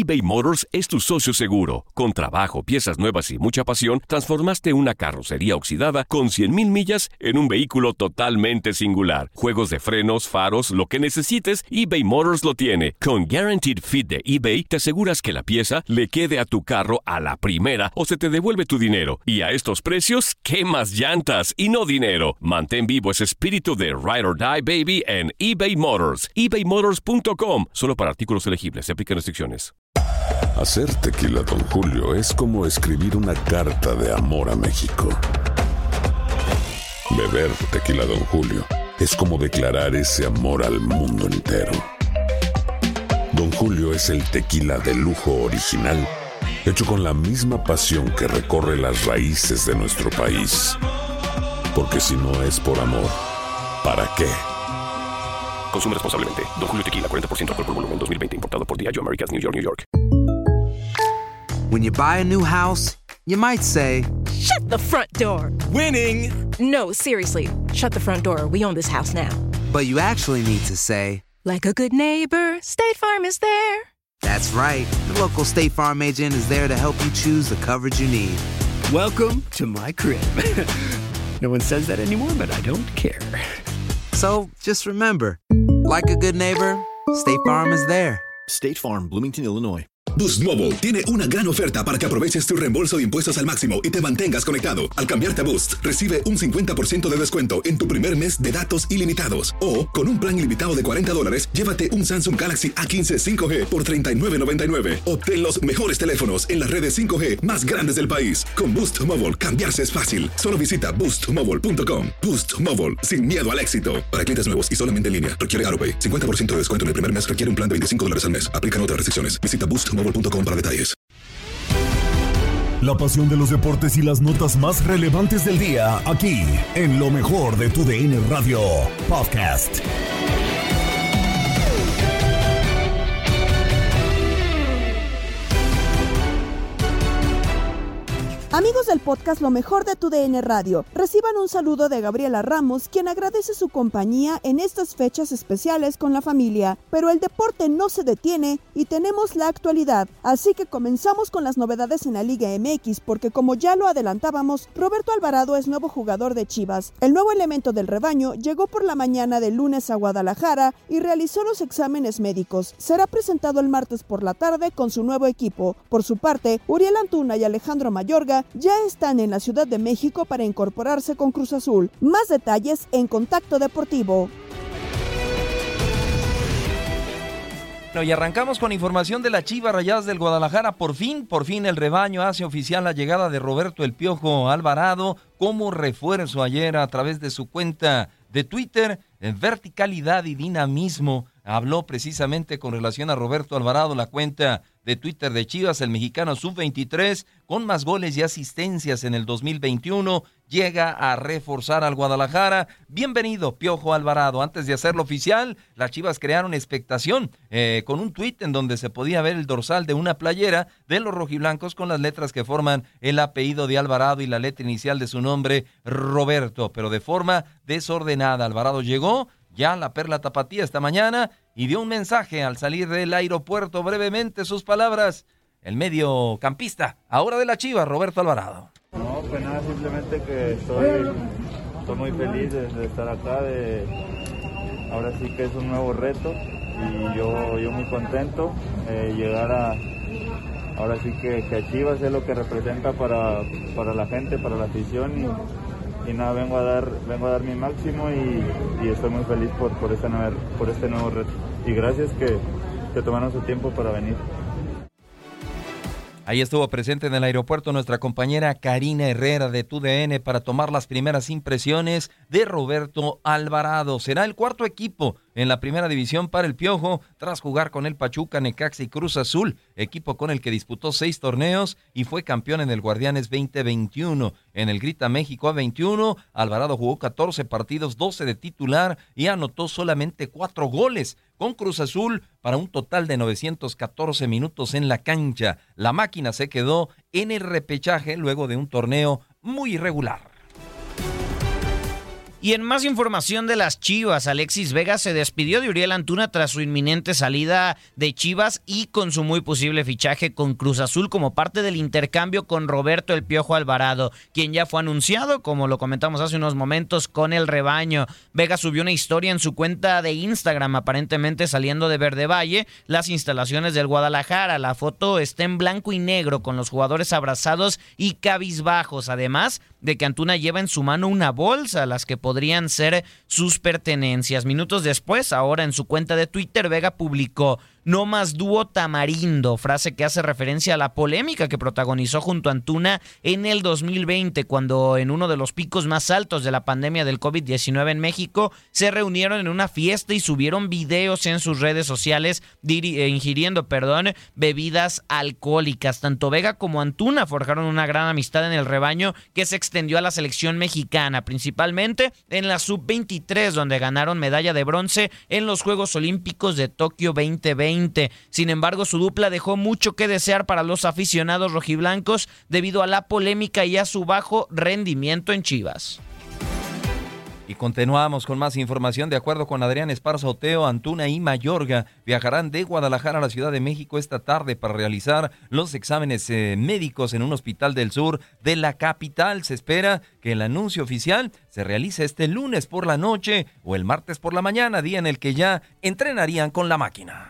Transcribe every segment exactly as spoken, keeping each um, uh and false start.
eBay Motors es tu socio seguro. Con trabajo, piezas nuevas y mucha pasión, transformaste una carrocería oxidada con cien mil millas en un vehículo totalmente singular. Juegos de frenos, faros, lo que necesites, eBay Motors lo tiene. Con Guaranteed Fit de eBay, te aseguras que la pieza le quede a tu carro a la primera o se te devuelve tu dinero. Y a estos precios, ¿qué más llantas y no dinero? Mantén vivo ese espíritu de Ride or Die, baby, en eBay Motors. ebay motors punto com. Solo para artículos elegibles. Se aplican restricciones. Hacer tequila Don Julio es como escribir una carta de amor a México. Beber tequila Don Julio es como declarar ese amor al mundo entero. Don Julio es el tequila de lujo original, hecho con la misma pasión que recorre las raíces de nuestro país. Porque si no es por amor, ¿para qué? Consume responsablemente. Don Julio Tequila, cuarenta por ciento alcohol por volumen, dos mil veinte. Importado por Diageo Americas, New York, New York. When you buy a new house, you might say, "Shut the front door." Winning! No, seriously. Shut the front door. We own this house now. But you actually need to say, like a good neighbor, State Farm is there. That's right. The local State Farm agent is there to help you choose the coverage you need. Welcome to my crib. No one says that anymore, but I don't care. So, just remember, like a good neighbor, State Farm is there. State Farm, Bloomington, Illinois. Boost Mobile tiene una gran oferta para que aproveches tu reembolso de impuestos al máximo y te mantengas conectado. Al cambiarte a Boost, recibe un cincuenta por ciento de descuento en tu primer mes de datos ilimitados. O, con un plan ilimitado de cuarenta dólares, llévate un Samsung Galaxy A quince cinco G por treinta y nueve noventa y nueve. Obtén los mejores teléfonos en las redes cinco G más grandes del país. Con Boost Mobile, cambiarse es fácil. Solo visita boost mobile punto com. Boost Mobile, sin miedo al éxito. Para clientes nuevos y solamente en línea, requiere AutoPay. cincuenta por ciento de descuento en el primer mes, requiere un plan de veinticinco dólares al mes. Aplican otras restricciones. Visita boost mobile punto com para detalles. La pasión de los deportes y las notas más relevantes del día, aquí, en lo mejor de tu D N Radio Podcast. Amigos del podcast Lo Mejor de tu D N Radio, reciban un saludo de Gabriela Ramos, quien agradece su compañía en estas fechas especiales con la familia. Pero el deporte no se detiene y tenemos la actualidad, así que comenzamos con las novedades en la Liga M X, porque como ya lo adelantábamos, Roberto Alvarado es nuevo jugador de Chivas. El nuevo elemento del rebaño llegó por la mañana del lunes a Guadalajara y realizó los exámenes médicos. Será presentado el martes por la tarde con su nuevo equipo. Por su parte, Uriel Antuna y Alejandro Mayorga ya están en la Ciudad de México para incorporarse con Cruz Azul. Más detalles en Contacto Deportivo. Bueno, y arrancamos con información de la Chivas Rayadas del Guadalajara. Por fin, por fin el rebaño hace oficial la llegada de Roberto El Piojo Alvarado como refuerzo ayer a través de su cuenta de Twitter. En verticalidad y dinamismo habló precisamente con relación a Roberto Alvarado, la cuenta de Twitter de Chivas. El mexicano sub veintitrés, con más goles y asistencias en el dos mil veintiuno, llega a reforzar al Guadalajara. Bienvenido, Piojo Alvarado. Antes de hacerlo oficial, las Chivas crearon expectación eh, con un tuit en donde se podía ver el dorsal de una playera de los rojiblancos con las letras que forman el apellido de Alvarado y la letra inicial de su nombre, Roberto, pero de forma desordenada. Alvarado llegó ya a la Perla Tapatía esta mañana y dio un mensaje al salir del aeropuerto. Brevemente sus palabras, el mediocampista, ahora de la Chivas, Roberto Alvarado. No, pues nada, simplemente que estoy, estoy muy feliz de, de estar acá, de, ahora sí que es un nuevo reto y yo, yo muy contento de eh, llegar a, ahora sí que, que a Chivas es lo que representa para, para la gente, para la afición y Y nada, vengo a dar vengo a dar mi máximo y, y estoy muy feliz por, por, este nuevo, por este nuevo reto. Y gracias que, que tomaron su tiempo para venir. Ahí estuvo presente en el aeropuerto nuestra compañera Karina Herrera de Tu D N para tomar las primeras impresiones de Roberto Alvarado. Será el cuarto equipo en la primera división para el Piojo, tras jugar con el Pachuca, Necaxa y Cruz Azul, equipo con el que disputó seis torneos y fue campeón en el Guardianes veinte veintiuno. En el Grita México A veintiuno, Alvarado jugó catorce partidos, doce de titular y anotó solamente cuatro goles con Cruz Azul para un total de novecientos catorce minutos en la cancha. La máquina se quedó en el repechaje luego de un torneo muy irregular. Y en más información de las Chivas, Alexis Vega se despidió de Uriel Antuna tras su inminente salida de Chivas y con su muy posible fichaje con Cruz Azul como parte del intercambio con Roberto El Piojo Alvarado, quien ya fue anunciado, como lo comentamos hace unos momentos, con el rebaño. Vega subió una historia en su cuenta de Instagram, aparentemente saliendo de Verde Valle, las instalaciones del Guadalajara. La foto está en blanco y negro con los jugadores abrazados y cabizbajos, además de que Antuna lleva en su mano una bolsa, las que podrían ser sus pertenencias. Minutos después, ahora en su cuenta de Twitter, Vega publicó: "No más dúo Tamarindo", frase que hace referencia a la polémica que protagonizó junto a Antuna en el dos mil veinte, cuando en uno de los picos más altos de la pandemia del covid diecinueve en México, se reunieron en una fiesta y subieron videos en sus redes sociales diri- ingiriendo, perdón, bebidas alcohólicas. Tanto Vega como Antuna forjaron una gran amistad en el rebaño que se extendió a la selección mexicana, principalmente en la sub veintitrés, donde ganaron medalla de bronce en los Juegos Olímpicos de Tokio veinte veinte. Sin embargo, su dupla dejó mucho que desear para los aficionados rojiblancos debido a la polémica y a su bajo rendimiento en Chivas. Y continuamos con más información. De acuerdo con Adrián Esparza Oteo, Antuna y Mayorga viajarán de Guadalajara a la Ciudad de México esta tarde para realizar los exámenes eh, médicos en un hospital del sur de la capital. Se espera que el anuncio oficial se realice este lunes por la noche o el martes por la mañana, día en el que ya entrenarían con la máquina.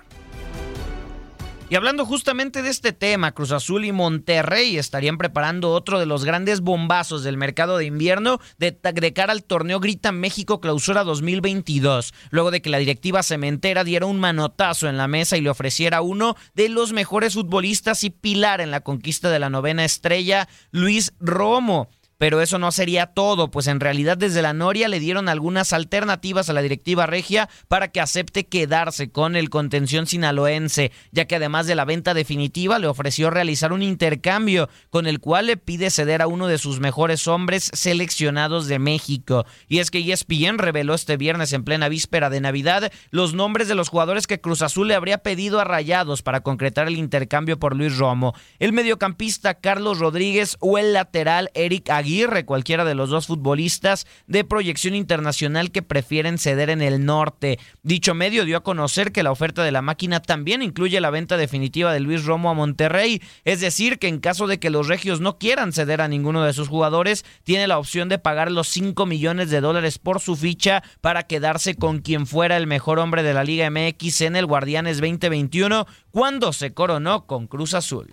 Y hablando justamente de este tema, Cruz Azul y Monterrey estarían preparando otro de los grandes bombazos del mercado de invierno de, de cara al torneo Grita México Clausura dos mil veintidós, luego de que la directiva cementera diera un manotazo en la mesa y le ofreciera uno de los mejores futbolistas y pilar en la conquista de la novena estrella, Luis Romo. Pero eso no sería todo, pues en realidad desde la Noria le dieron algunas alternativas a la directiva regia para que acepte quedarse con el contención sinaloense, ya que además de la venta definitiva le ofreció realizar un intercambio con el cual le pide ceder a uno de sus mejores hombres seleccionados de México. Y es que E S P N reveló este viernes en plena víspera de Navidad los nombres de los jugadores que Cruz Azul le habría pedido a Rayados para concretar el intercambio por Luis Romo: el mediocampista Carlos Rodríguez o el lateral Eric Aguirre. Aguirre, cualquiera de los dos futbolistas de proyección internacional que prefieren ceder en el norte. Dicho medio dio a conocer que la oferta de la máquina también incluye la venta definitiva de Luis Romo a Monterrey, es decir, que en caso de que los regios no quieran ceder a ninguno de sus jugadores, tiene la opción de pagar los cinco millones de dólares por su ficha para quedarse con quien fuera el mejor hombre de la Liga M X en el Guardianes veinte veintiuno, cuando se coronó con Cruz Azul.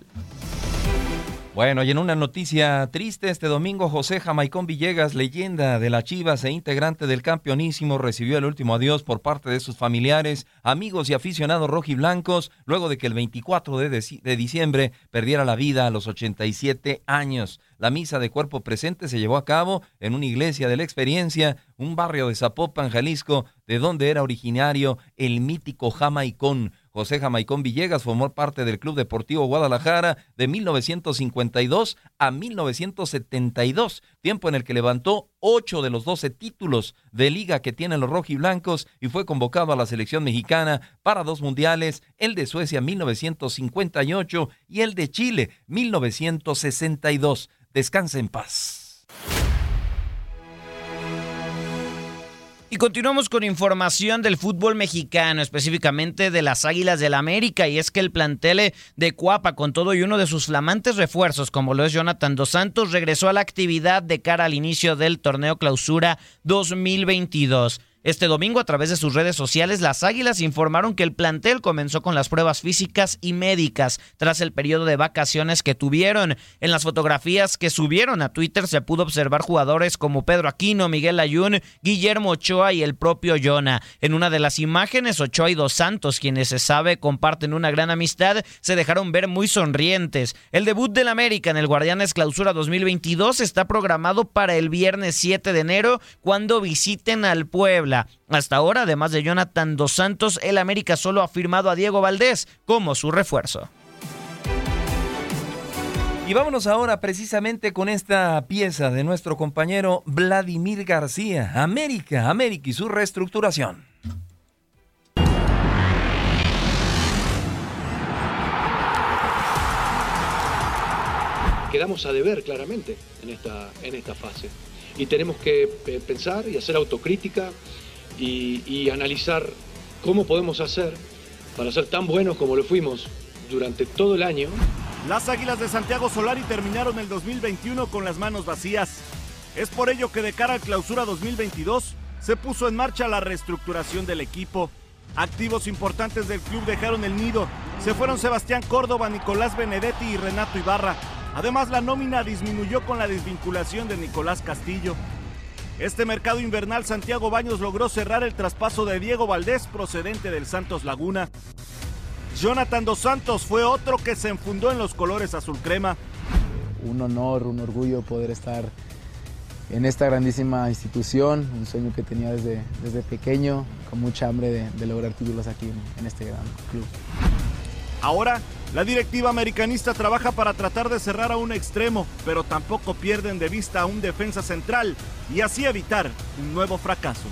Bueno, y en una noticia triste, este domingo José Jamaicón Villegas, leyenda de las Chivas e integrante del campeonísimo, recibió el último adiós por parte de sus familiares, amigos y aficionados rojiblancos, luego de que el veinticuatro de, de, de diciembre perdiera la vida a los ochenta y siete años. La misa de cuerpo presente se llevó a cabo en una iglesia de la Experiencia, un barrio de Zapopan, Jalisco, de donde era originario el mítico Jamaicón. José Jamaicón Villegas formó parte del Club Deportivo Guadalajara de mil novecientos cincuenta y dos a mil novecientos setenta y dos, tiempo en el que levantó ocho de los doce títulos de liga que tienen los rojiblancos y fue convocado a la selección mexicana para dos mundiales, el de Suecia mil novecientos cincuenta y ocho y el de Chile mil novecientos sesenta y dos. Descanse en paz. Y continuamos con información del fútbol mexicano, específicamente de las Águilas del América, y es que el plantel de Cuapa, con todo y uno de sus flamantes refuerzos, como lo es Jonathan Dos Santos, regresó a la actividad de cara al inicio del torneo Clausura dos mil veintidós. Este domingo, a través de sus redes sociales, las Águilas informaron que el plantel comenzó con las pruebas físicas y médicas tras el periodo de vacaciones que tuvieron. En las fotografías que subieron a Twitter se pudo observar jugadores como Pedro Aquino, Miguel Layún, Guillermo Ochoa y el propio Jonah. En una de las imágenes, Ochoa y Dos Santos, quienes se sabe comparten una gran amistad, se dejaron ver muy sonrientes. El debut del América en el Guardianes Clausura dos mil veintidós está programado para el viernes siete de enero, cuando visiten al Puebla. Hasta ahora, además de Jonathan Dos Santos, el América solo ha firmado a Diego Valdés como su refuerzo. Y vámonos ahora precisamente con esta pieza de nuestro compañero Vladimir García, América, América y su reestructuración. Quedamos a deber claramente en esta, en esta fase. y tenemos que eh, pensar y hacer autocrítica y, y analizar cómo podemos hacer para ser tan buenos como lo fuimos durante todo el año. Las Águilas de Santiago Solari terminaron el dos mil veintiuno con las manos vacías. Es por ello que de cara al Clausura dos mil veintidós se puso en marcha la reestructuración del equipo. Activos importantes del club dejaron el nido. Se fueron Sebastián Córdoba, Nicolás Benedetti y Renato Ibarra. Además, la nómina disminuyó con la desvinculación de Nicolás Castillo. Este mercado invernal, Santiago Baños logró cerrar el traspaso de Diego Valdés, procedente del Santos Laguna. Jonathan Dos Santos fue otro que se enfundó en los colores azul crema. Un honor, un orgullo poder estar en esta grandísima institución, un sueño que tenía desde, desde pequeño, con mucha hambre de, de lograr títulos aquí en, en este gran club. Ahora, la directiva americanista trabaja para tratar de cerrar a un extremo, pero tampoco pierden de vista a un defensa central y así evitar un nuevo fracaso.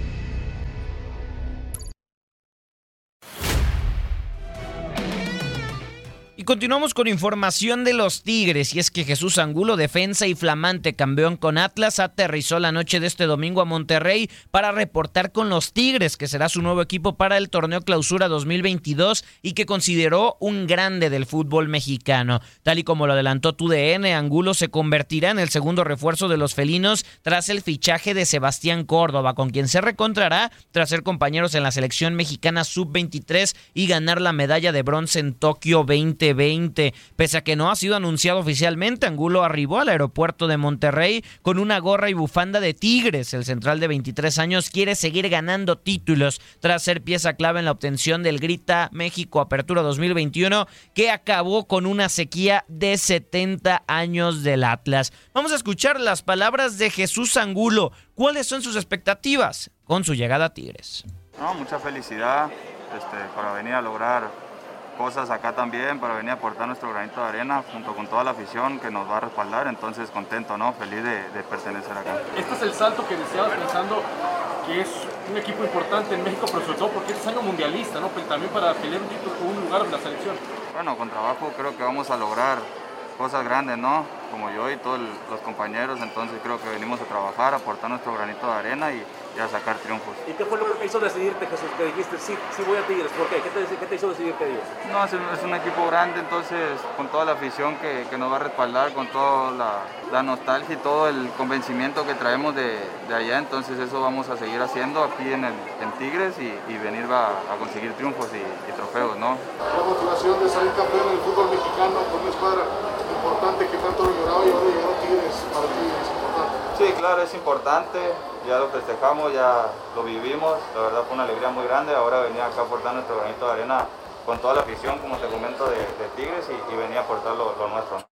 Y continuamos con información de los Tigres, y es que Jesús Angulo, defensa y flamante campeón con Atlas, aterrizó la noche de este domingo a Monterrey para reportar con los Tigres, que será su nuevo equipo para el torneo Clausura dos mil veintidós y que consideró un grande del fútbol mexicano. Tal y como lo adelantó T U D N, Angulo se convertirá en el segundo refuerzo de los felinos tras el fichaje de Sebastián Córdoba, con quien se reencontrará tras ser compañeros en la selección mexicana sub veintitrés y ganar la medalla de bronce en Tokio veinte veinte. Pese a que no ha sido anunciado oficialmente, Angulo arribó al aeropuerto de Monterrey con una gorra y bufanda de Tigres. El central de veintitrés años quiere seguir ganando títulos tras ser pieza clave en la obtención del Grita México Apertura dos mil veintiuno, que acabó con una sequía de setenta años del Atlas. Vamos a escuchar las palabras de Jesús Angulo. ¿Cuáles son sus expectativas con su llegada a Tigres? No, mucha felicidad este, para venir a lograr cosas acá también, para venir a aportar nuestro granito de arena junto con toda la afición que nos va a respaldar, entonces contento, ¿no? Feliz de, de pertenecer acá. Este es el salto que deseabas pensando que es un equipo importante en México, pero sobre todo porque es año mundialista, ¿no? Pero también para pelear un, título, un lugar en la selección. Bueno, con trabajo creo que vamos a lograr cosas grandes, ¿no? Como yo y todos los compañeros, entonces creo que venimos a trabajar, a aportar nuestro granito de arena y, y a sacar triunfos. ¿Y qué fue lo que hizo decidirte, Jesús? Que dijiste, sí, sí voy a Tigres, ¿por qué? ¿Qué te, qué te hizo decidir que Tigres? No, es, es un equipo grande, entonces con toda la afición que, que nos va a respaldar, con toda la, la nostalgia y todo el convencimiento que traemos de, de allá, entonces eso vamos a seguir haciendo aquí en, el, en Tigres y, y venir a, a conseguir triunfos y, y trofeos, ¿no? La motivación de salir campeón en el fútbol mexicano con una escuadra importante que tanto lo lloraba y ahora llegó a Tigres, para ti es importante. Sí, claro, es importante, ya lo festejamos, ya lo vivimos, la verdad fue una alegría muy grande, ahora venía acá a aportar nuestro granito de arena con toda la afición, como te comento, de, de Tigres y, y venía a aportar lo, lo nuestro.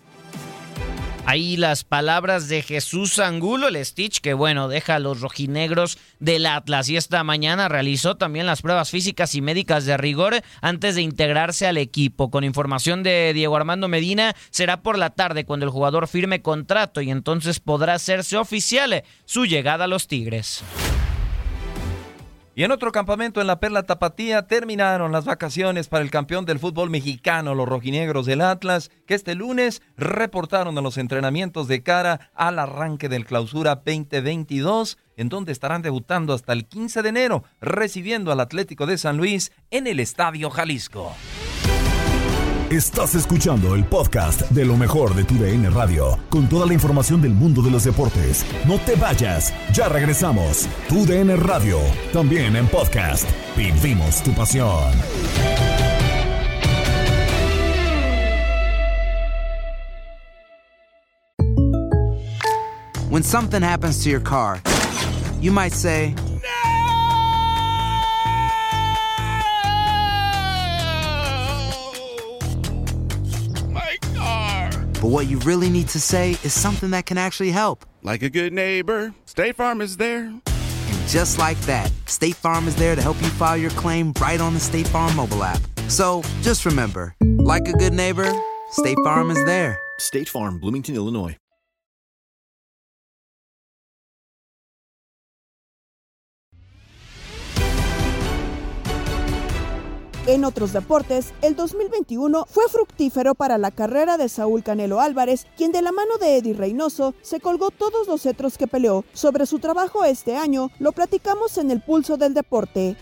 Ahí las palabras de Jesús Angulo, el Stitch, que bueno, deja a los rojinegros del Atlas. Y esta mañana realizó también las pruebas físicas y médicas de rigor antes de integrarse al equipo. Con información de Diego Armando Medina, será por la tarde cuando el jugador firme contrato y entonces podrá hacerse oficial su llegada a los Tigres. Y en otro campamento en la Perla Tapatía terminaron las vacaciones para el campeón del fútbol mexicano, los rojinegros del Atlas, que este lunes reportaron a los entrenamientos de cara al arranque del Clausura veinte veintidós, en donde estarán debutando hasta el quince de enero, recibiendo al Atlético de San Luis en el Estadio Jalisco. Estás escuchando el podcast de lo mejor de T U D N Radio, con toda la información del mundo de los deportes. No te vayas, ya regresamos. T U D N Radio, también en podcast. Vivimos tu pasión. When something happens to your car, you might say, but what you really need to say is something that can actually help. Like a good neighbor, State Farm is there. And just like that, State Farm is there to help you file your claim right on the State Farm mobile app. So just remember, like a good neighbor, State Farm is there. State Farm, Bloomington, Illinois. En otros deportes, el dos mil veintiuno fue fructífero para la carrera de Saúl Canelo Álvarez, quien de la mano de Eddie Reynoso se colgó todos los cetros que peleó. Sobre su trabajo este año, lo platicamos en el Pulso del Deporte.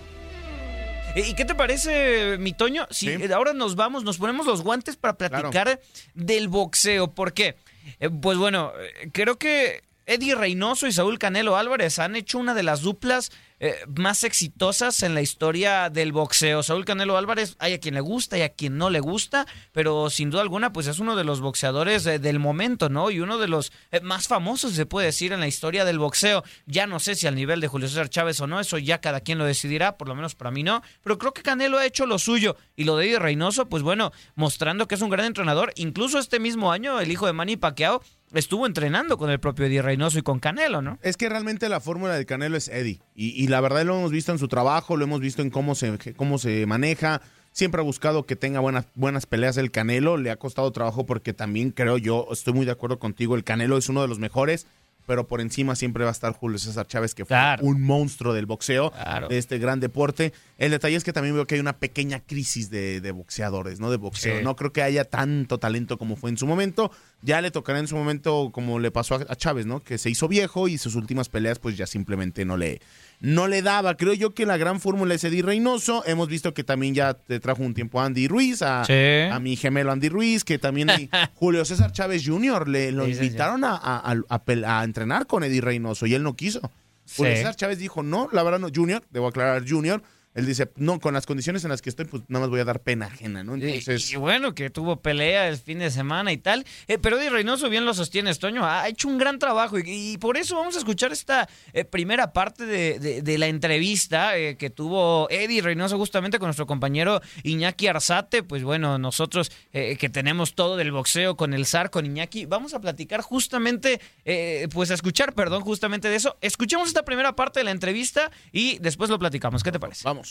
¿Y qué te parece, mi Toño? Si sí. ahora nos vamos, nos ponemos los guantes para platicar claro. del boxeo. ¿Por qué? Eh, pues bueno, creo que Eddie Reynoso y Saúl Canelo Álvarez han hecho una de las duplas eh, más exitosas en la historia del boxeo. Saúl Canelo Álvarez, hay a quien le gusta y a quien no le gusta, pero sin duda alguna pues es uno de los boxeadores eh, del momento, ¿no? Y uno de los eh, más famosos, se puede decir, en la historia del boxeo. Ya no sé si al nivel de Julio César Chávez o no, eso ya cada quien lo decidirá, por lo menos para mí no, pero creo que Canelo ha hecho lo suyo. Y lo de Eddie Reynoso, pues bueno, mostrando que es un gran entrenador. Incluso este mismo año, el hijo de Manny Pacquiao estuvo entrenando con el propio Eddie Reynoso y con Canelo, ¿no? Es que realmente la fórmula de Canelo es Eddie. Y, y la verdad lo hemos visto en su trabajo, lo hemos visto en cómo se, cómo se maneja. Siempre ha buscado que tenga buenas, buenas peleas el Canelo. Le ha costado trabajo porque también creo yo, estoy muy de acuerdo contigo, el Canelo es uno de los mejores, pero por encima siempre va a estar Julio César Chávez, que fue claro. un monstruo del boxeo, claro. de este gran deporte. El detalle es que también veo que hay una pequeña crisis de, de boxeadores, ¿no? De boxeo. Sí. No creo que haya tanto talento como fue en su momento. Ya le tocará en su momento como le pasó a, a Chávez, ¿no? Que se hizo viejo y sus últimas peleas pues ya simplemente no le, no le daba. Creo yo que la gran fórmula es Eddie Reynoso. Hemos visto que también ya te trajo un tiempo a Andy Ruiz, a, sí. a mi gemelo Andy Ruiz, que también hay Julio César Chávez junior Le lo sí, invitaron sí. A, a, a, a entrenar con Eddie Reynoso y él no quiso. Sí. Julio César Chávez dijo, no, la verdad no, Junior, debo aclarar, Junior. Él dice, no, con las condiciones en las que estoy, pues nada más voy a dar pena ajena, ¿no? Entonces... Y, y bueno, que tuvo pelea el fin de semana y tal. Eh, pero Eddie Reynoso, bien lo sostiene, Toño, ha hecho un gran trabajo. Y, y por eso vamos a escuchar esta eh, primera parte de, de, de la entrevista eh, que tuvo Eddie Reynoso justamente con nuestro compañero Iñaki Arzate. Pues bueno, nosotros eh, que tenemos todo del boxeo con el zar, con Iñaki, vamos a platicar justamente, eh, pues a escuchar, perdón, justamente de eso. Escuchemos esta primera parte de la entrevista y después lo platicamos. ¿Qué te parece? Vamos.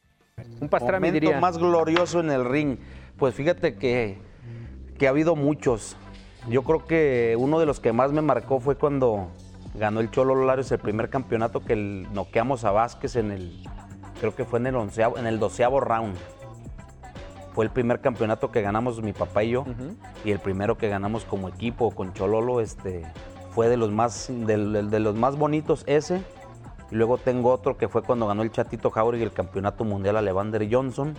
Un pastrami diría. Momento más glorioso en el ring. Pues fíjate que, que ha habido muchos. Yo creo que uno de los que más me marcó fue cuando ganó el Cholo Larios el primer campeonato que el, noqueamos a Vázquez en el, creo que fue en el onceavo, en el doceavo round. Fue el primer campeonato que ganamos mi papá y yo, uh-huh. y el primero que ganamos como equipo con Chololo, este, fue de los más, de, de, de los más bonitos ese. Y luego tengo otro que fue cuando ganó el Chatito Jauregui el campeonato mundial a Levander Johnson.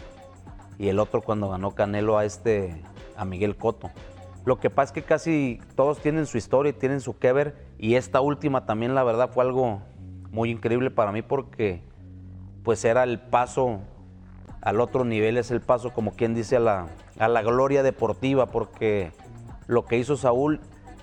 Y el otro cuando ganó Canelo a este, a Miguel Cotto. Lo que pasa es que casi todos tienen su historia y tienen su que ver. Y esta última también, la verdad, fue algo muy increíble para mí porque pues era el paso al otro nivel, es el paso, como quien dice, a la, a la gloria deportiva. Porque lo que hizo Saúl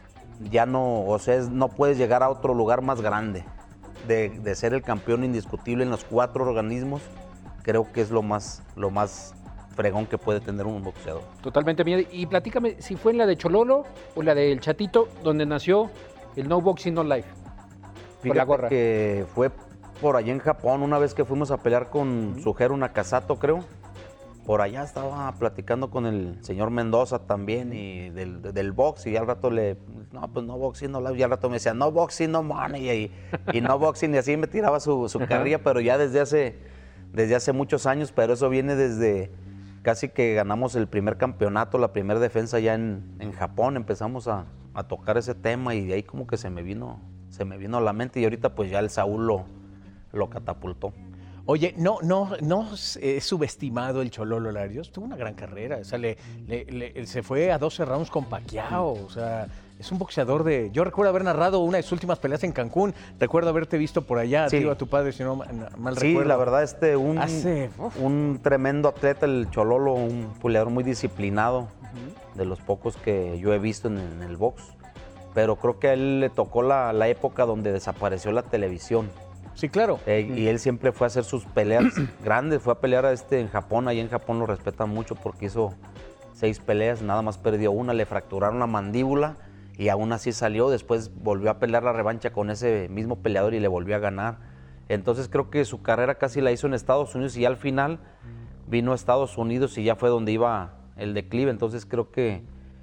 ya no, o sea, es, no puedes llegar a otro lugar más grande. De, de ser el campeón indiscutible en los cuatro organismos, creo que es lo más, lo más fregón que puede tener un boxeador. Totalmente, mía. Y platícame, si fue en la de Chololo o la del Chatito, donde nació el No Boxing No Life. Fíjate la gorra. Que fue por allá en Japón, una vez que fuimos a pelear con uh-huh. Sujeru Nakasato, creo. Por allá estaba platicando con el señor Mendoza también y del, del box, y al rato le, no, pues no boxing, no life, y al rato me decía, no boxing, no money, y, y no boxing, y así me tiraba su, su carrilla, pero ya desde hace, desde hace muchos años, pero eso viene desde casi que ganamos el primer campeonato, la primera defensa ya en, en Japón, empezamos a, a tocar ese tema, y de ahí como que se me vino, se me vino a la mente, y ahorita pues ya el Saúl lo, lo catapultó. Oye, no, no, no es subestimado el Chololo Larios, tuvo una gran carrera, o sea, le, le, le, se fue a doce rounds con Pacquiao, o sea, es un boxeador de... Yo recuerdo haber narrado una de sus últimas peleas en Cancún, recuerdo haberte visto por allá, sí. Tío, a tu padre, si no mal sí, recuerdo. Sí, la verdad, este, un, Hace, un tremendo atleta, el Chololo, un peleador muy disciplinado, uh-huh. de los pocos que yo he visto en, en el box, pero creo que a él le tocó la, la época donde desapareció la televisión. Sí, claro. Eh, y él siempre fue a hacer sus peleas grandes, fue a pelear a este en Japón, ahí en Japón lo respetan mucho porque hizo seis peleas, nada más perdió una, le fracturaron la mandíbula y aún así salió, después volvió a pelear la revancha con ese mismo peleador y le volvió a ganar. Entonces creo que su carrera casi la hizo en Estados Unidos y ya al final vino a Estados Unidos y ya fue donde iba el declive, entonces creo que,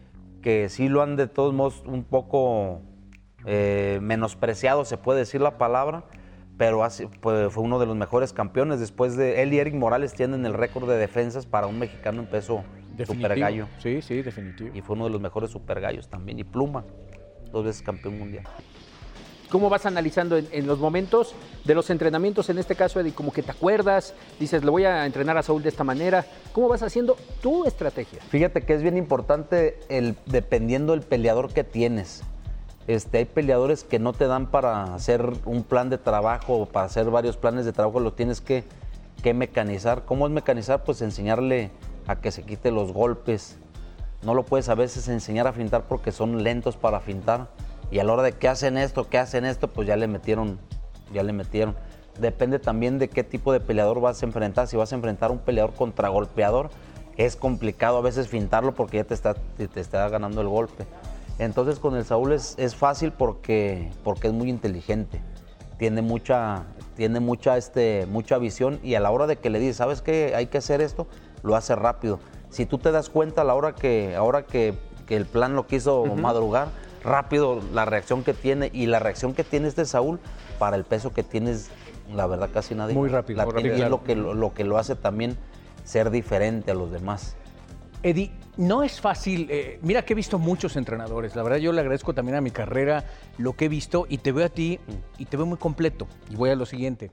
que sí lo han de todos modos un poco eh, menospreciado, se puede decir la palabra, pero hace, pues, fue uno de los mejores campeones. Después de él y Eric Morales tienen el récord de defensas para un mexicano en peso super gallo. Sí, sí, definitivo. Y fue uno de los mejores super gallos también. Y Pluma, dos veces campeón mundial. ¿Cómo vas analizando en, en los momentos de los entrenamientos, en este caso, Eddie? Como que te acuerdas, dices, le voy a entrenar a Saúl de esta manera. ¿Cómo vas haciendo tu estrategia? Fíjate que es bien importante el, dependiendo del peleador que tienes. Este, hay peleadores que no te dan para hacer un plan de trabajo o para hacer varios planes de trabajo, lo tienes que, que mecanizar. ¿Cómo es mecanizar? Pues enseñarle a que se quite los golpes. No lo puedes a veces enseñar a fintar porque son lentos para fintar. Y a la hora de que hacen esto, que hacen esto, pues ya le metieron, ya le metieron. Depende también de qué tipo de peleador vas a enfrentar. Si vas a enfrentar a un peleador contragolpeador, es complicado a veces fintarlo porque ya te está, te, te está ganando el golpe. Entonces con el Saúl es, es fácil porque, porque es muy inteligente. Tiene mucha, tiene mucha, este, mucha visión y a la hora de que le dices, ¿sabes qué? Hay que hacer esto, lo hace rápido. Si tú te das cuenta a la hora que, ahora que, que el plan lo quiso uh-huh. madrugar, rápido la reacción que tiene y la reacción que tiene este Saúl para el peso que tienes, la verdad casi nadie. Muy rápido. La muy tiene, rápido. Y es lo que, lo, lo que lo hace también ser diferente a los demás. Eddie, no es fácil. Eh, mira que he visto muchos entrenadores. La verdad yo le agradezco también a mi carrera lo que he visto y te veo a ti y te veo muy completo. Y voy a lo siguiente.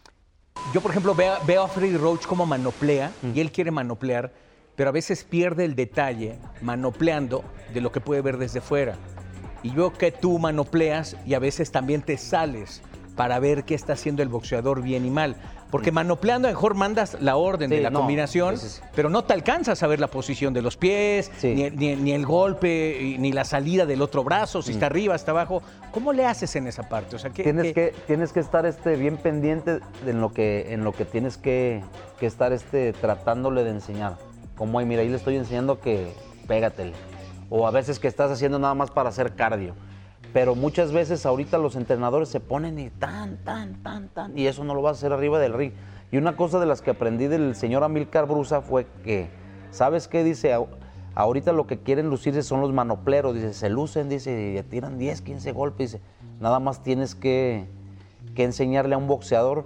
Yo, por ejemplo, veo, veo a Freddie Roach como manoplea mm. y él quiere manoplear, pero a veces pierde el detalle manopleando de lo que puede ver desde fuera. Y veo que tú manopleas y a veces también te sales para ver qué está haciendo el boxeador bien y mal. Porque manopleando a lo mejor mandas la orden sí, de la no, combinación, es... pero no te alcanzas a ver la posición de los pies, sí. ni, ni, ni el golpe, ni la salida del otro brazo, si mm. está arriba, está abajo. ¿Cómo le haces en esa parte? O sea, ¿qué, tienes, qué... Que, tienes que estar este, bien pendiente de en lo que, en lo que tienes que, que estar este, tratándole de enseñar. Como ahí, mira, ahí le estoy enseñando que pégatele. O a veces que estás haciendo nada más para hacer cardio. Pero muchas veces ahorita los entrenadores se ponen y tan, tan, tan, tan, y eso no lo vas a hacer arriba del ring. Y una cosa de las que aprendí del señor Amílcar Brusa fue que, ¿sabes qué? Dice, ahorita lo que quieren lucirse son los manopleros, dice, se lucen, dice, y tiran diez, quince golpes, dice, nada más tienes que, que enseñarle a un boxeador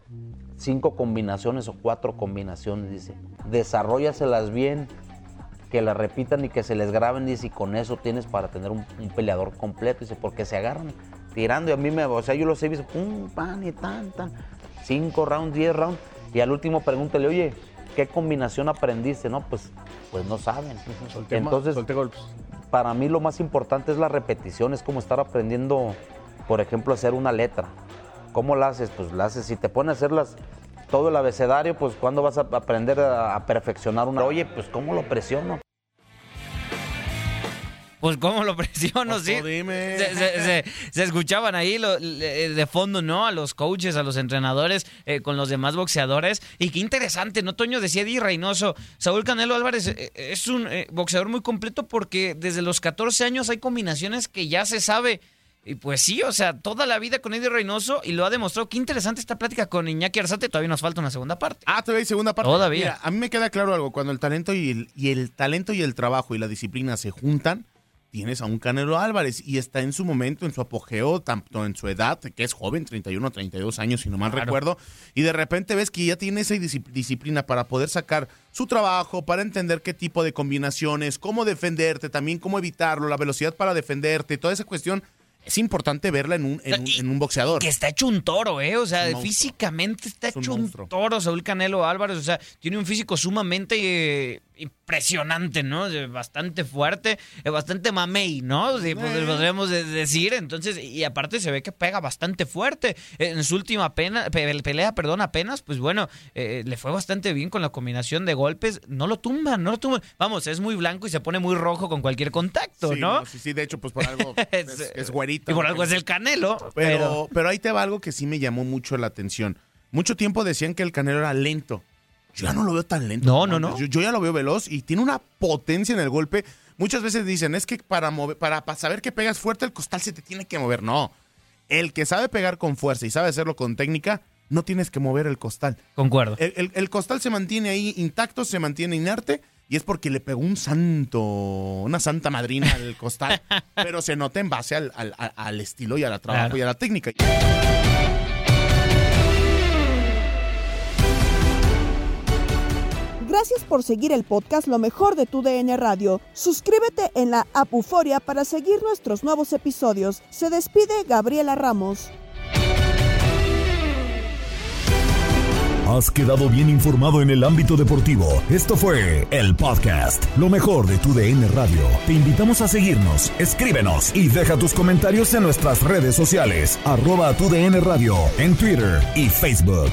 cinco combinaciones o cuatro combinaciones, dice, desarróllaselas bien, que las repitan y que se les graben, dice, y con eso tienes para tener un, un peleador completo, dice, porque se agarran tirando y a mí me, o sea, yo los he visto, pum, pan y tan, tan, cinco rounds, diez rounds, y al último pregúntale, oye, ¿qué combinación aprendiste? No, pues, pues no saben. Solté Entonces, solté golpes. Para mí lo más importante es la repetición, es como estar aprendiendo, por ejemplo, a hacer una letra. ¿Cómo la haces? Pues la haces, si te pones a hacerlas todo el abecedario, pues ¿cuándo vas a aprender a, a perfeccionar una? Oye, pues ¿cómo lo presiono? Pues cómo lo presiono, Ojo, sí. Dime. Se, se, se, se escuchaban ahí lo, de fondo, ¿no? A los coaches, a los entrenadores, eh, con los demás boxeadores. Y qué interesante, ¿no, Toño? Decía Eddie Reynoso, Saúl Canelo Álvarez eh, es un eh, boxeador muy completo porque desde los catorce años hay combinaciones que ya se sabe. Y pues sí, o sea, toda la vida con Eddie Reynoso y lo ha demostrado. Qué interesante esta plática con Iñaki Arzate. Todavía nos falta una segunda parte. Ah, todavía hay segunda parte. Todavía. Mira, a mí me queda claro algo. Cuando el talento y el, y el talento y el trabajo y la disciplina se juntan, tienes a un Canelo Álvarez y está en su momento, en su apogeo, tanto en su edad, que es joven, treinta y uno, treinta y dos años, si no mal claro. recuerdo, y de repente ves que ya tiene esa disciplina para poder sacar su trabajo, para entender qué tipo de combinaciones, cómo defenderte, también cómo evitarlo, la velocidad para defenderte, toda esa cuestión. Es importante verla en un, en un, en un boxeador. Que está hecho un toro, ¿eh? O sea, físicamente está hecho un, un toro, Saúl Canelo Álvarez. O sea, tiene un físico sumamente eh, impresionante, ¿no? Bastante fuerte, eh, bastante mamey, ¿no? Sí, pues, eh. podríamos decir. Entonces, y aparte se ve que pega bastante fuerte. En su última pena, pelea, perdón, apenas, pues bueno, eh, le fue bastante bien con la combinación de golpes. No lo tumban, no lo tumban. Vamos, es muy blanco y se pone muy rojo con cualquier contacto, sí, ¿no? ¿no? Sí, sí, de hecho, pues por algo es, es güerito. Y por algo es el Canelo. Pero, pero, pero ahí te va algo que sí me llamó mucho la atención. Mucho tiempo decían que el Canelo era lento. Yo ya no lo veo tan lento. No, no, no. Yo, yo ya lo veo veloz y tiene una potencia en el golpe. Muchas veces dicen, es que para, mover, para, para saber que pegas fuerte, el costal se te tiene que mover. No. El que sabe pegar con fuerza y sabe hacerlo con técnica, no tienes que mover el costal. Concuerdo. El, el, el costal se mantiene ahí intacto, se mantiene inerte. Y es porque le pegó un santo, una santa madrina al costal, pero se nota en base al, al, al estilo y al trabajo claro. y a la técnica. Gracias por seguir el podcast Lo Mejor de tu D N Radio. Suscríbete en la app Euforia para seguir nuestros nuevos episodios. Se despide Gabriela Ramos. Has quedado bien informado en el ámbito deportivo. Esto fue el podcast Lo Mejor de tu D N Radio. Te invitamos a seguirnos, escríbenos y deja tus comentarios en nuestras redes sociales. Arroba tu D N Radio en Twitter y Facebook.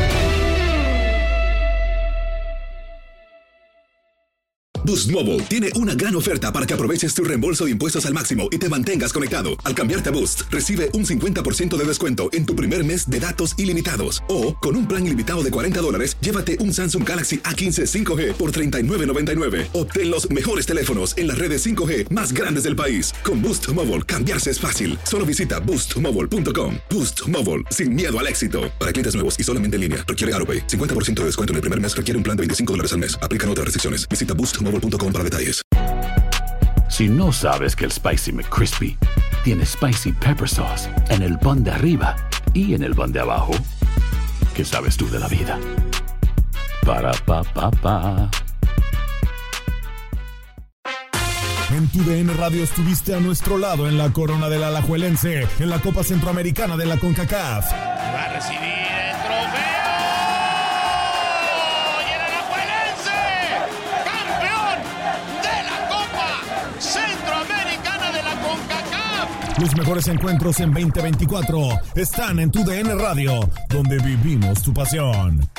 Boost Mobile tiene una gran oferta para que aproveches tu reembolso de impuestos al máximo y te mantengas conectado. Al cambiarte a Boost, recibe un cincuenta por ciento de descuento en tu primer mes de datos ilimitados. O, con un plan ilimitado de cuarenta dólares, llévate un Samsung Galaxy A quince cinco G por treinta y nueve noventa y nueve. Obtén los mejores teléfonos en las redes cinco G más grandes del país. Con Boost Mobile, cambiarse es fácil. Solo visita boost mobile punto com. Boost Mobile, sin miedo al éxito. Para clientes nuevos y solamente en línea, requiere AutoPay. cincuenta por ciento de descuento en el primer mes requiere un plan de veinticinco dólares al mes. Aplican otras restricciones. Visita boost mobile punto com para detalles. Si no sabes que el Spicy McCrispy tiene Spicy Pepper Sauce en el pan de arriba y en el pan de abajo, ¿qué sabes tú de la vida? Para, pa, pa, pa. En tu D N Radio estuviste a nuestro lado en la corona del Alajuelense, en la Copa Centroamericana de la CONCACAF. Va a recibir el trofeo. Y el Alajuelense, campeón de la Copa Centroamericana de la CONCACAF. Los mejores encuentros en veinte veinticuatro están en tu D N Radio, donde vivimos tu pasión.